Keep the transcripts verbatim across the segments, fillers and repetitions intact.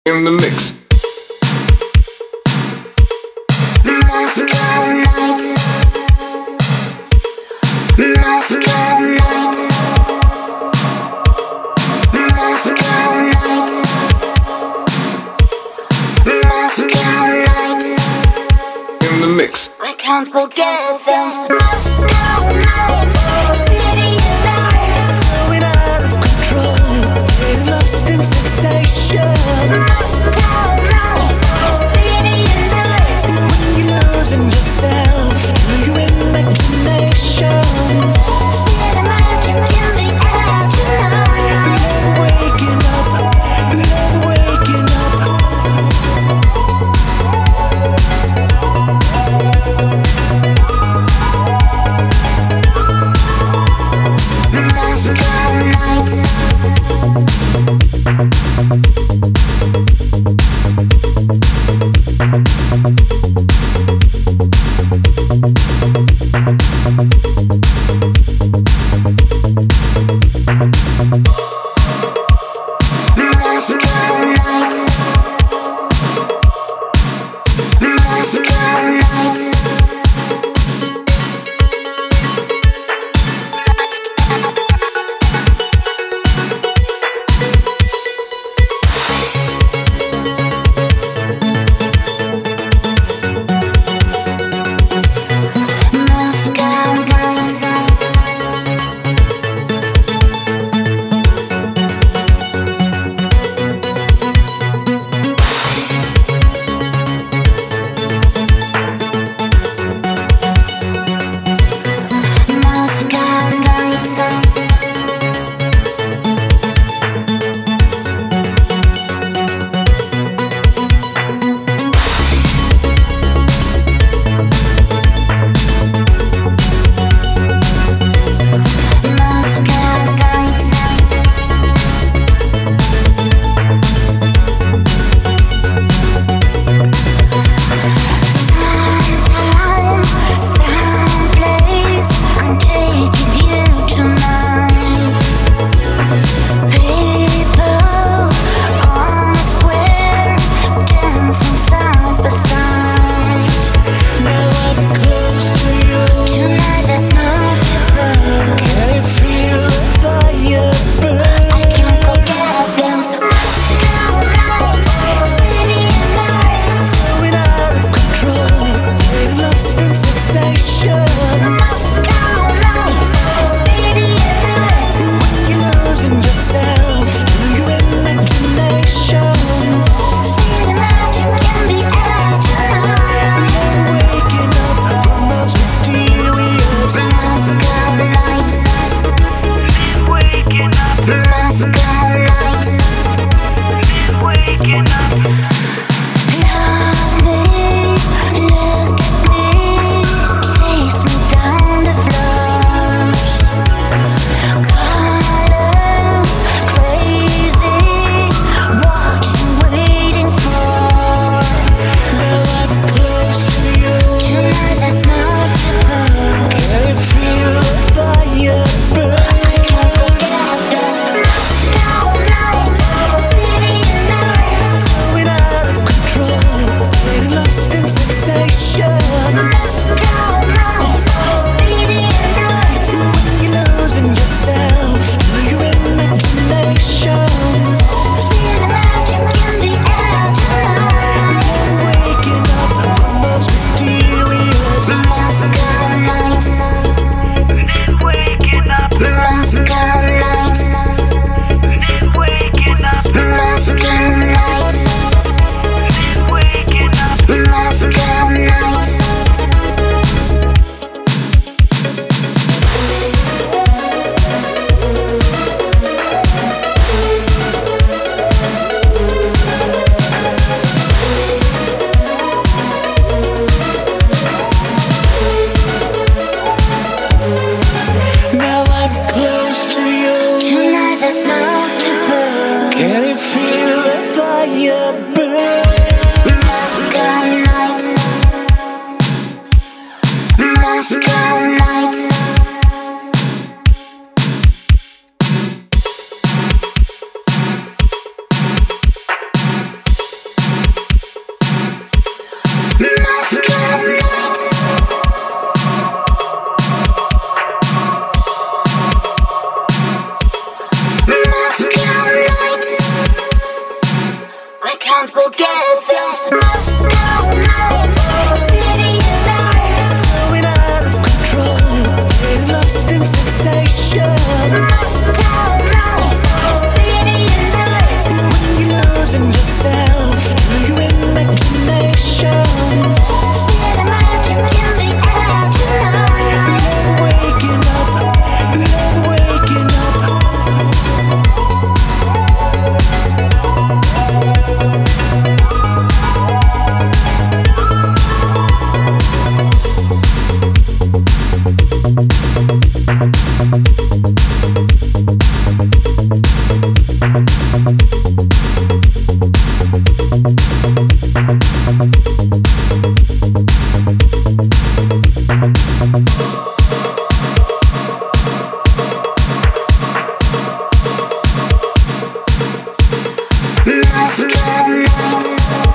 in the mix. Moscow nights, Moscow nights, Moscow nights, Moscow nights, in the mix. I can't forget those Moscow nights, city lights, Going out of control, getting lost in sensation. Moscow nights, city lights, When you're losing yourself to your imagination. feel the magic in the air tonight. Never waking up, never waking up. can't forget this. Moscow nights, city lights, going out of control, getting lost in sensation. Moscow nights, city lights, When you're losing yourself to your imagination. feel the magic in the air tonight. Never waking up, never waking up. Moscow nights,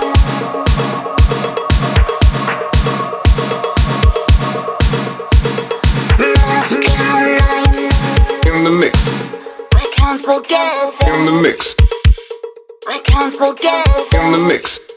Moscow nights, In the mix. I can't forget In this. the mix. I can't forget In the this. mix.